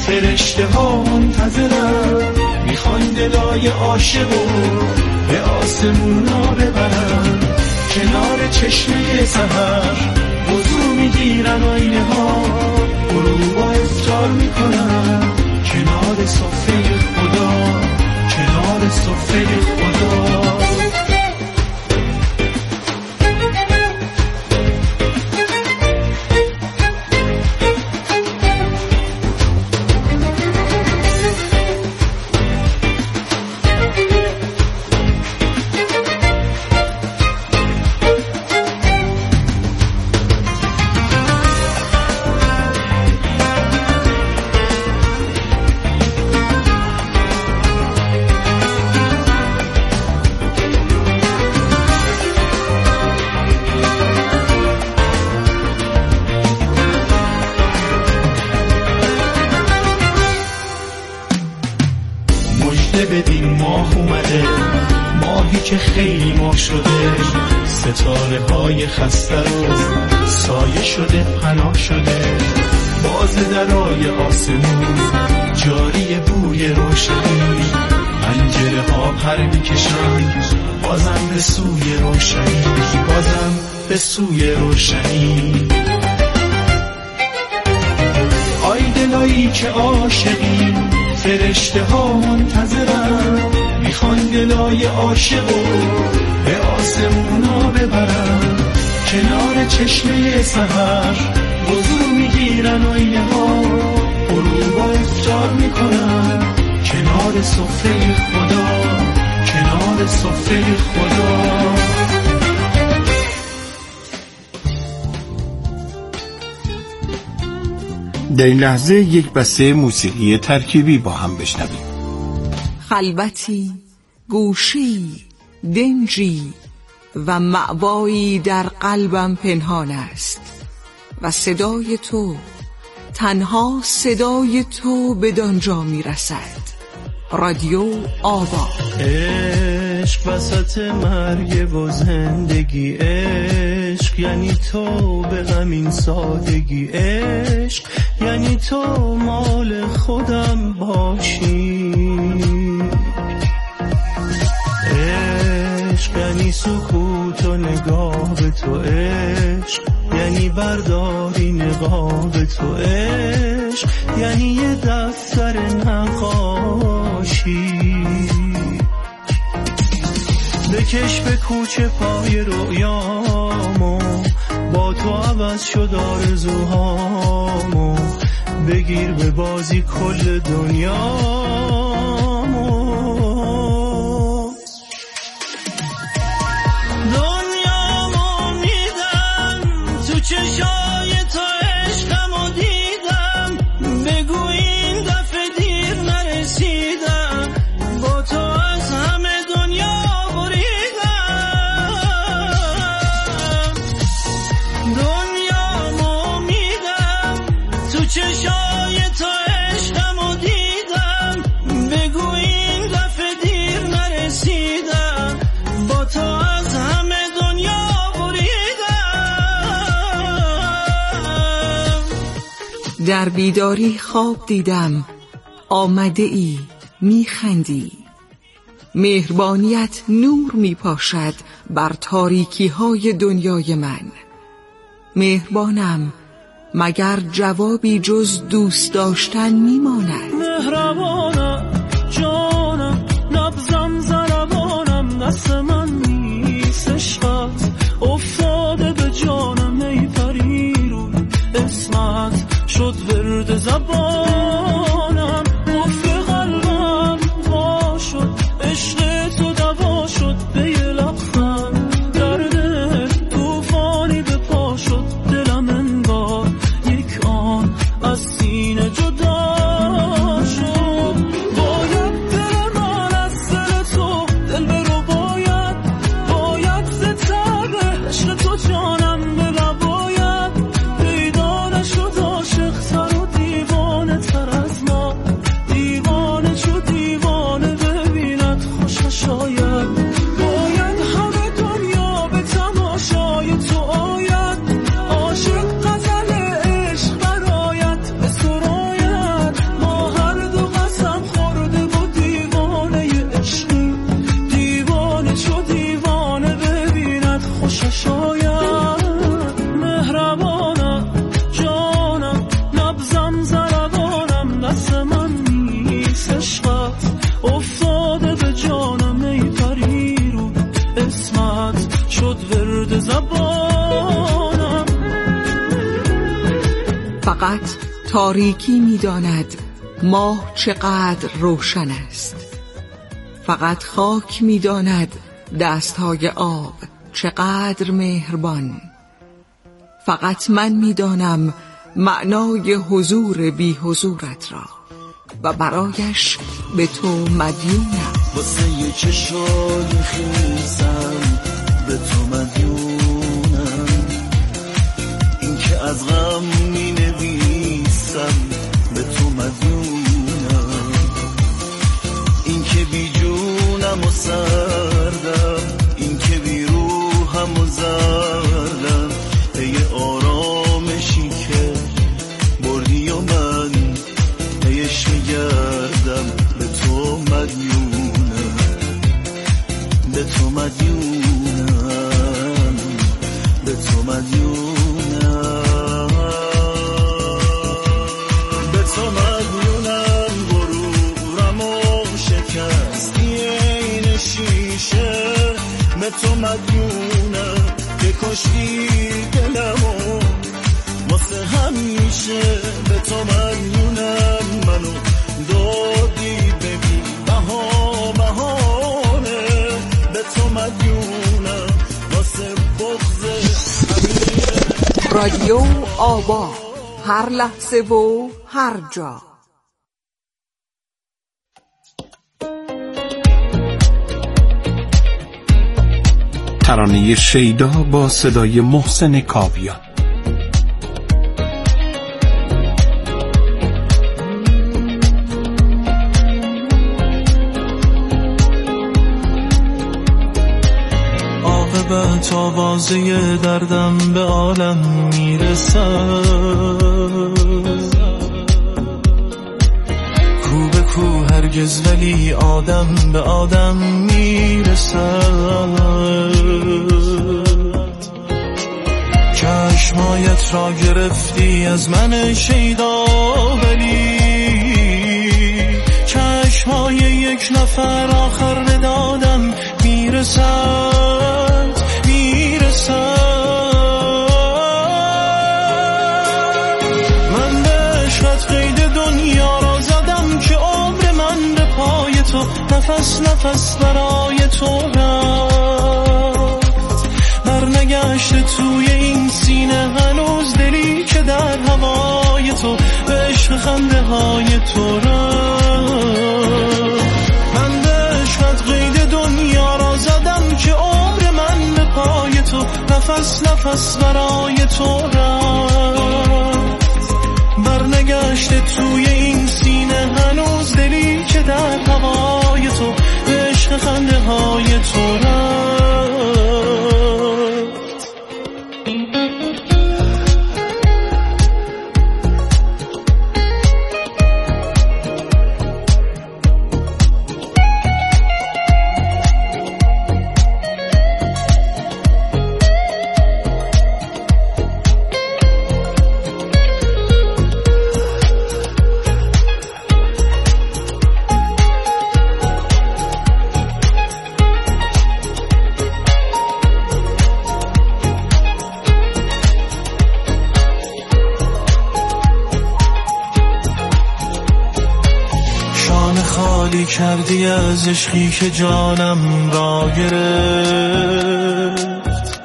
فرشته ها منتظرن، میخوان دلای عاشقو به آسمونا ببرن. کنار چشمه سحر وضو میگیرن آینه ها، غروبا افطار میکنن کنار صفحه خدا، کنار صفحه خدا. بدین ماه اومده، ماهی که خیلی ماه شده، ستاره های خسته رو سایه شده، پناه شده. باز درای آسمون جاری بوی روشنی، پنجره ها پر میکشن بازم به سوی روشنی، بازم به سوی روشنی. آی دلایی که عاشقی، فرشته ها منتظرن، میخوان دلای عاشقو به آسمونا ببرن. کنار چشمه سحر وضو میگیرن آینه ها، غروبا افطار میکنن کنار صفحه خدا، کنار صفحه خدا. در این لحظه یک بسته موسیقی ترکیبی با هم بشنویم. خلوتی، گوشی، دنجی و مأوایی در قلبم پنهان است و صدای تو، تنها صدای تو بدانجا میرسد. رادیو آوا. عشق وسط مرگ و زندگی، عشق یعنی تو به غمین سادگی، عشق یعنی تو مال خودم باشی، عشق یعنی سکوت و نگاه به تو، عشق یعنی برداری نقاب تو، عشق یعنی یه دفتر نقاشی. بکش به کوچه پای رویامو، با تو عوض شد آرزوهامو، بگیر به بازی کل دنیامو. دنیامو میدم تو چشای تو، عشقمو دیدم، بگو این دفعه دیر نرسیدم، با تو از همه دنیا چشای تو، عشقمو دیدم، بگو این دفعه دیر نرسیدم، با تو از همه دنیا بریدم. در بیداری خواب دیدم آمده ای میخندی، مهربانیت نور میپاشد بر تاریکی های دنیای من. مهربانم، مگر جوابی جز دوست داشتن میماند؟ مهربانم جانم، نبضم ضربانم، دست من نیست عشقت افتاده به جانم، ای پری روی اسمت شد ورد زبانم، قفل قلبم وا شد، عشق تو دوا شد، به یه لبخند درد توفانی به پا شد، دلم انگار یک آن از سینه جدا شد. باید دل من از دل تو دل برو، باید زدتر عشق تو جانم بلا، باید پیدا نشد عاشق تر و دیوانه تر از ما، دیوانه چو دیوانه ببیند خوشش آید، باید همه دنیا به تماشای تو آید، عاشق غزل عشق برایت به سراید. دست من نیست عشقت افتاده به جانم ای پری رو اسمت شد ورد زبانم. فقط تاریکی می‌داند ماه چقدر روشن است، فقط خاک می‌داند دست‌های آب چقدر مهربان، فقط من می‌دانم معنای حضور بی حضورت را و برایش به تو مدیونم. واسه یه چشای خیزم به تو مدیونم، این که از غم می نویسم به تو مدیونم، این که بی جونم و سردم، این که بی روحم و زردم، پی آرامشی که بردی و من پیش میگردم به تو مدیونم، به تو مدیونم، به تو مدیونم، به تو مدیونم. غرورم و شکستی این شیشه به تو مدیونم، که کشتی دلمو واسه همیشه به تو مدیونم. منو دادی ببین بهانه به تو مدیونم واسه بغض همیشه. رادیو آبا، هر لحظه و هر جا. ترانه شیدا با صدای محسن کاویان. عاقبت آوازه دردم به عالم میرسد، کو به کو هرگز ولی آدم به آدم میرسد. چشمایت را گرفتی از من شیدا، ولی چشمای یک نفر آخر به دادم میرسد، میرسد. من به عشقت قید دنیا را زدم که عمر من به پای تو نفس نفس برای تو رفت، برنگشته توی این سینه هنوز دلی که در هوای تو به عشق خنده های تو رفت. من به عشقت قید دنیا را زدم که عمر من به پای تو نفس نفس برای تو رفت، برنگشته توی این سینه هنوز دلی که در هوای تو به عشق خنده های تو رفت. خالی کردی از عشقی که جانم را گرفت،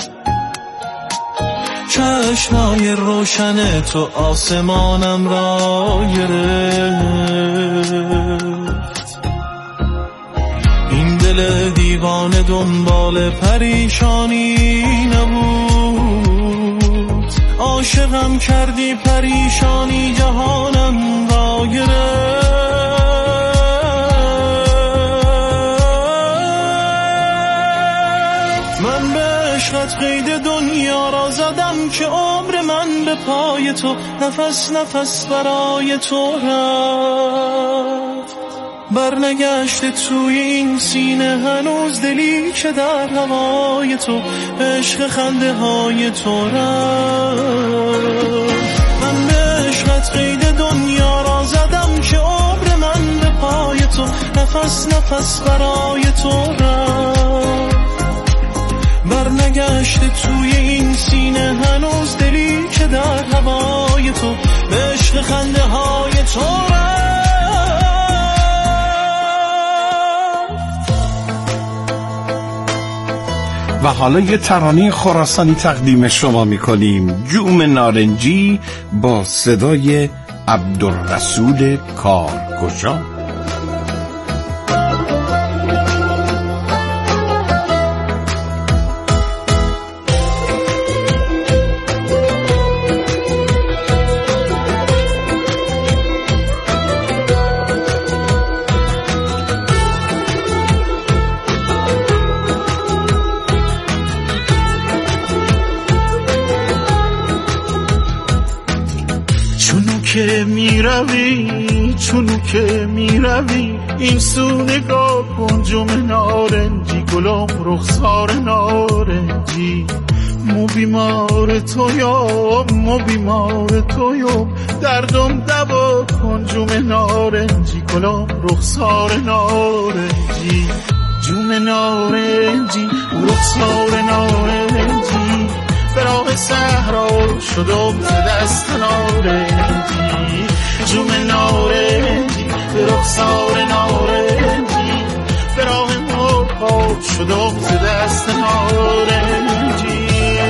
چشمای روشن تو آسمانم را گرفت. این دل دیوانه دنبال پریشانی نبود، عاشقم کردی پریشانی جهانم را گرفت. من به عشقت قید دنیا را زدم که عمر من به پای تو نفس نفس برای تو رفت، برنگشته توی این سینه هنوز دلی که در هوای تو عشق خنده های تو رفت. من به عشقت قید دنیا را زدم نفس نفس برای تو رفت، برنگشته توی این سینه هنوز دلی که در هوای تو به عشق خنده های تو رفت. و حالا یه ترانه خراسانی تقدیم شما میکنیم، جوم نارنجی با صدای عبدالرسول کارگشا. چونو که میروی این سو نگاه کن جوم نارنجی، گلم رخسار نارنجی. مو بیمار تویوم دردم دوا کن جوم نارنجی، گلم رخسار نارنجی. جوم نارنجی رخسار نارنجی، به راه صحرا شدم ز دست نارنجی. جوم نارنجی رخسار نارنجی، به راه مرغ شدم ز دست نارنجی.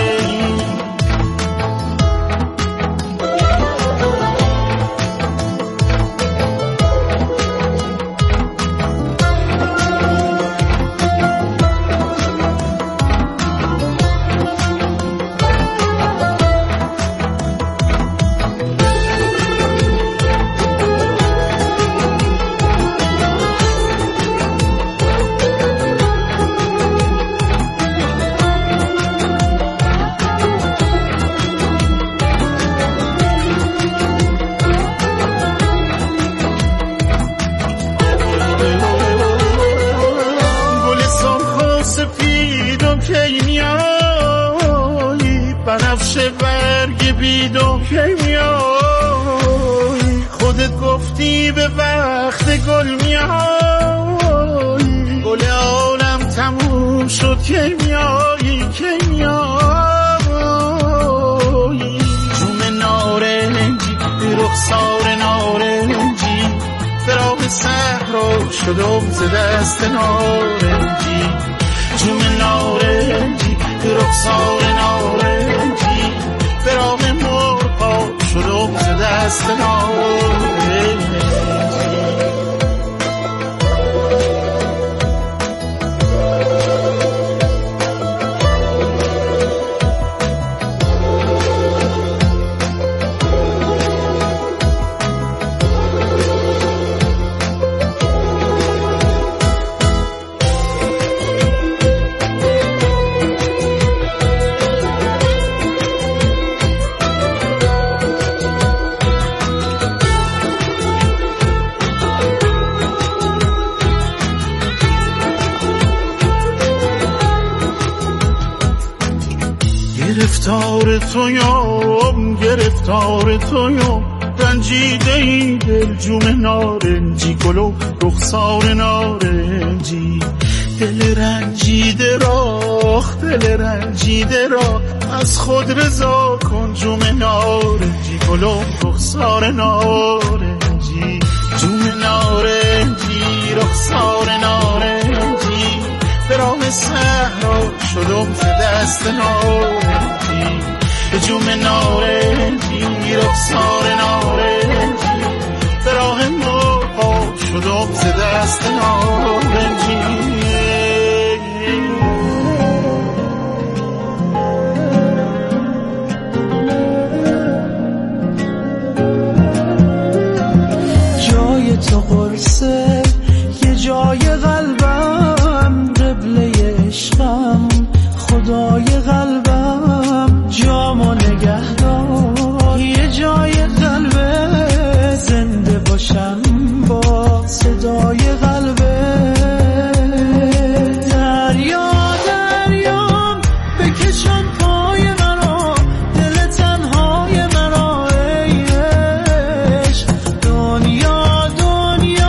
بنفشه برگ بیدو که میای، خودت گفتی به وقت گل میای، گل عالم تموم شد که میای. جوم نارنجی رخسار نارنجی، به راه صحرا شدم ز دست نارنجی. جوم نارنجی رخسار نارنجی، به راه مرغ شدم ز دست نارنجی. گرفتار تویوم رنجیده ای دل. جوم نارنجی گلو رخسار نارنجی، دل رنجیده را از خود رضا کن. جوم نارنجی گلو رخسار نارنجی. جوم نارنجی رخسار نارنجی، به راه صحرا شدم ز دست نارنجی. جوم نارنجی رخسار نارنجی، به راه مرغ شدم ز دست نارنجی. جای تو قرصه یه جای قلبم، قبله عشقم خدای قلبم. جامو نگهدار یه جای قلبه، زنده باشم با صدای قلبه. دریام بکشم پای مرا، دل تنهای مرا ای عشق. دنیا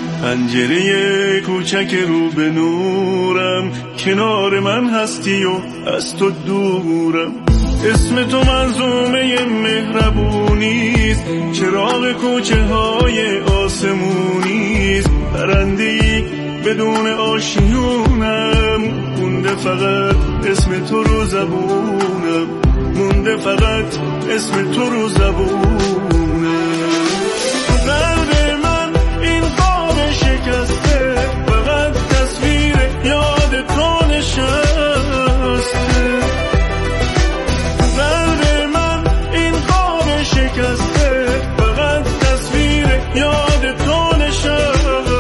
پنجره کوچک رو به نورم، کنار من هستی و از تو دورم. اسم تو منظومه مهربونیست، چراغ کوچه های آسمونیست. پرنده‌ای بدون آشیونم، مونده فقط اسم تو رو زبونم، مونده فقط اسم تو رو زبونم. قلب من این خواب شکسته، فقط تصویر یاد تو نشسته. قلب من این خواب شکسته، فقط تصویر یاد تو نشسته.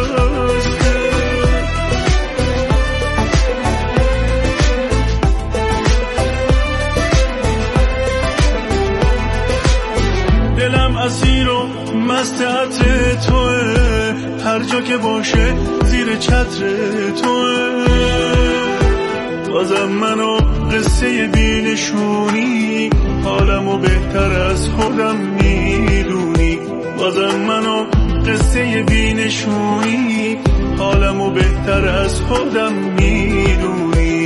دلم اسیر و مست عطر توه، هر جا که باشه زیر چتر توه. بازم منو قصه بینشونی، حالمو بهتر از خودم میدونی. بازم منو قصه بینشونی، حالمو بهتر از خودم میدونی.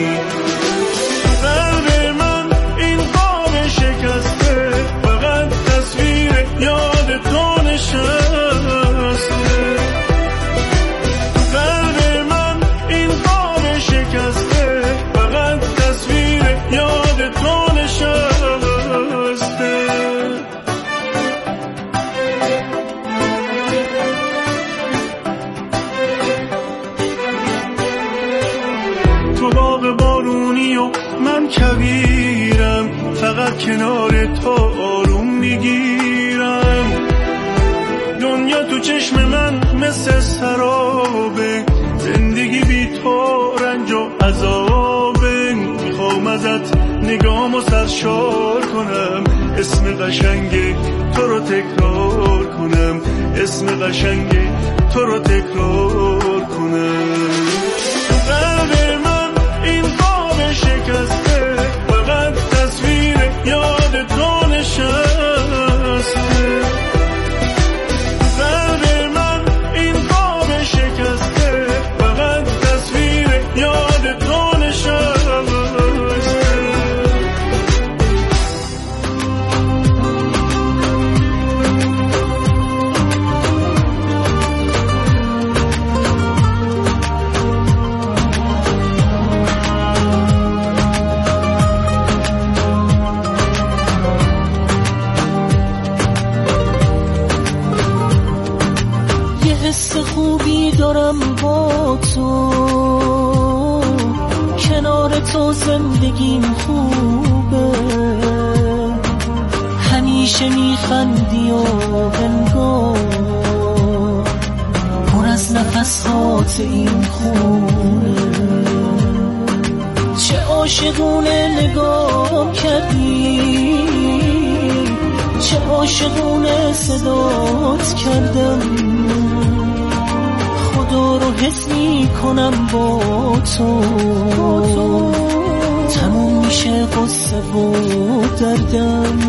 قلب من این خواب شکسته، فقط تصویر یاد تو نشسته. قلب من این خواب شکسته، فقط تصویر یاد تو نشسته. تو باغ بارونی و من کویرم، فقط کنار تو آروم میگیرم. دنیا تو چشم من مثل سرابه، زندگی بی تو رنج و عذابه. میخوام ازت نگامو سرشار کنم، اسم قشنگ تو رو تکرار کنم، اسم قشنگ تو رو تکرار کنم. قلب من این خواب شکسته، فقط تصویر یاد تو نشسته. قلب من این خواب شکسته، فقط تصویر یاد تو نشسته. حس خوبی دارم با تو، کنار تو زندگیم خوبه. همیشه میخندی و انگار پر از نفسات این خونه. چه عاشقونه نگاه کردی، چه عاشقونه صدات کردم. خدا رو حس می کنم با تو، تموم میشه قصه و دردم.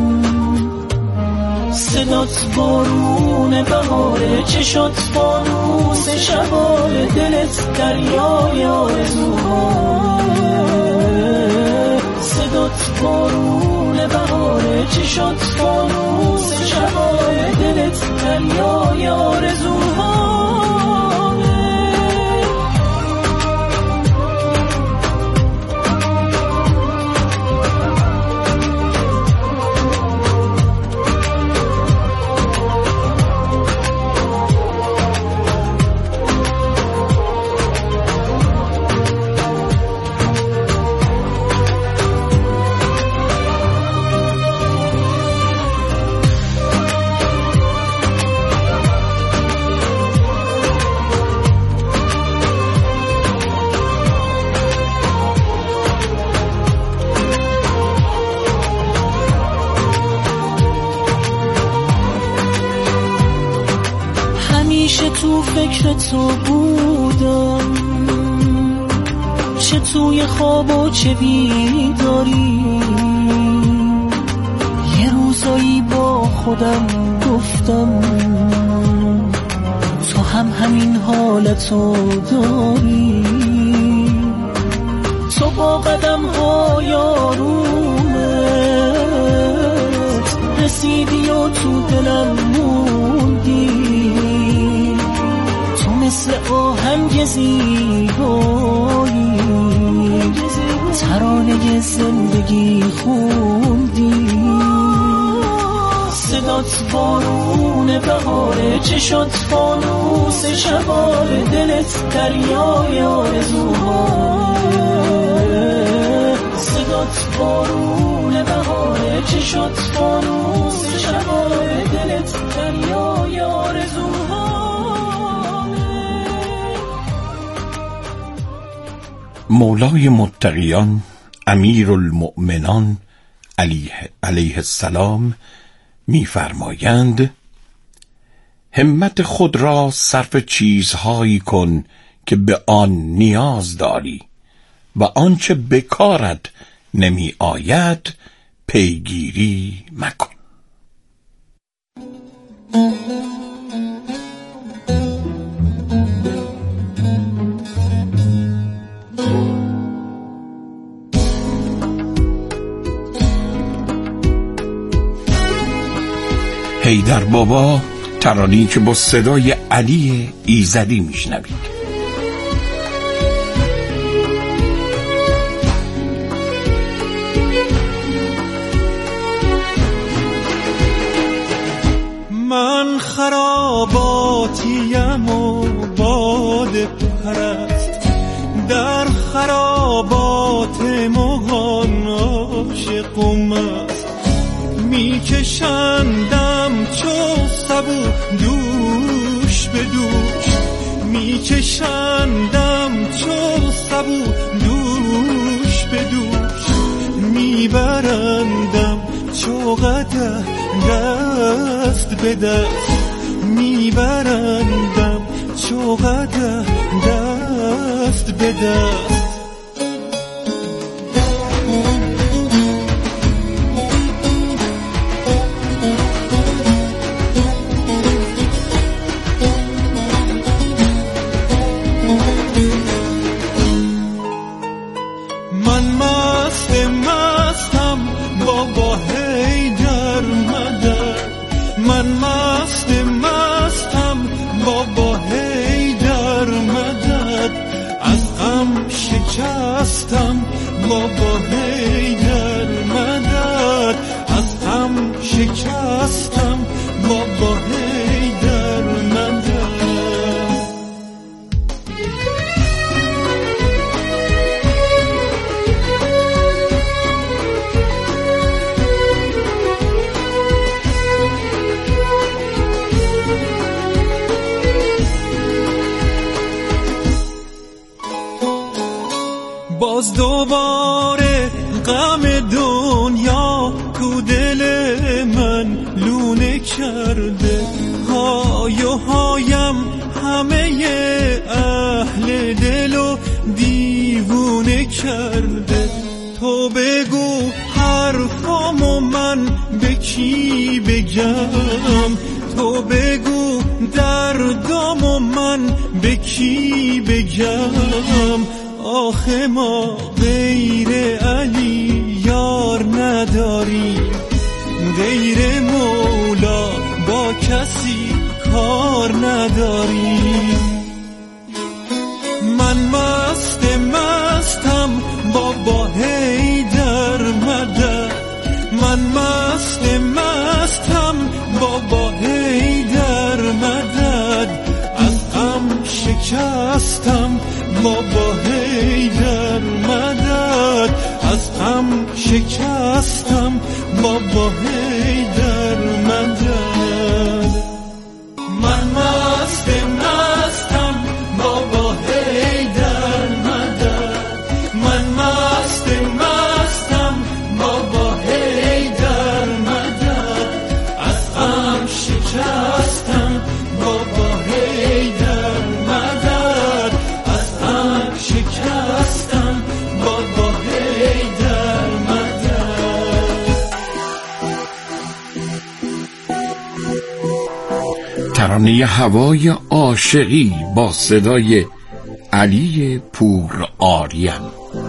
صدات بارون بهاره، چشات فانوس شباره، دلت دریای آرزوهایه. صدات بارون بهاره، چشات فانوس شباره، دلت دریای آرزوهایه. همیشه تو فکر تو بودم، چه توی خواب و چه بیداری. یه روزایی با خودم گفتم تو همین حالتو داری. تو با قدم های آرومت رسیدی و تو دلم موندی. تو مثل آهنگ زیبایی ترانه زندگی خوندی. صدات بارون بهاره، چشات فانوس شباره، دلت دریای آرزوهاره. صدات بارون بهاره، چشات فانوس شباره، دلت دریای آرزوهاره. مولای متقیان امیرالمؤمنان علیه السلام می‌فرمایند همت خود را صرف چیزهایی کن که به آن نیاز داری و آنچه به کارت نمی آید پیگیری مکن. حیدر بابا، ترانه‌ای که با صدای علی ایزدی میشنوید. من خراباتیم و باد پرست، در خرابات مغان عاشقم است. میکشندم چو سبو دوش به دوش، میکشندم چو سبو دوش به دوش. میبرندم چو قدح دست به دست، میبرندم چو قدح دست به دست. بابا حیدر مدد، از هم شکستم بابا حیدر مدد. باز دوباره غم دنیا تو دل من لونه کرده، های و هایم همه اهل دلو دیوونه کرده. تو بگو حرفامو من به کی بگم، تو بگو دردامو من به کی بگم. آخه ما غیر علی یار نداریم، غیر مولا با کسی کار نداریم. من مستم بابا حیدر مدد، من مستم بابا حیدر مدد. از غم شکستم بابا حیدر مدد، از غم شکستم بابا حیدر مدد. من مستم بابا حیدر مدد، من مستم بابا حیدر مدد. از غم شکستم بابا حیدر مدد، از غم شکستم بابا حیدر مدد. ترانه هوای عاشقی با صدای علی پور آریان.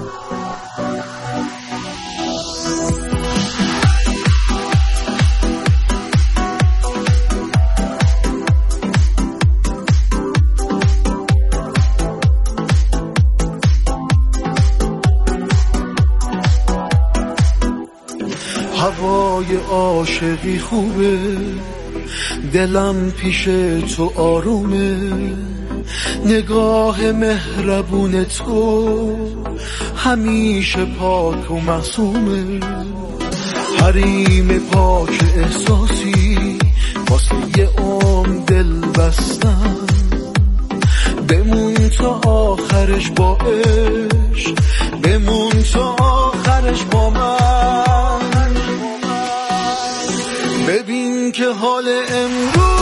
هوای عاشقی خوبه، دلم پیش تو آرومه، نگاه مهربون تو همیشه پاک و معصومه، حریم پاک احساسی واسه یه عمر دل بستم، بمون تا آخرش با عشق، بمون تا آخرش با من. ببین که حال امروز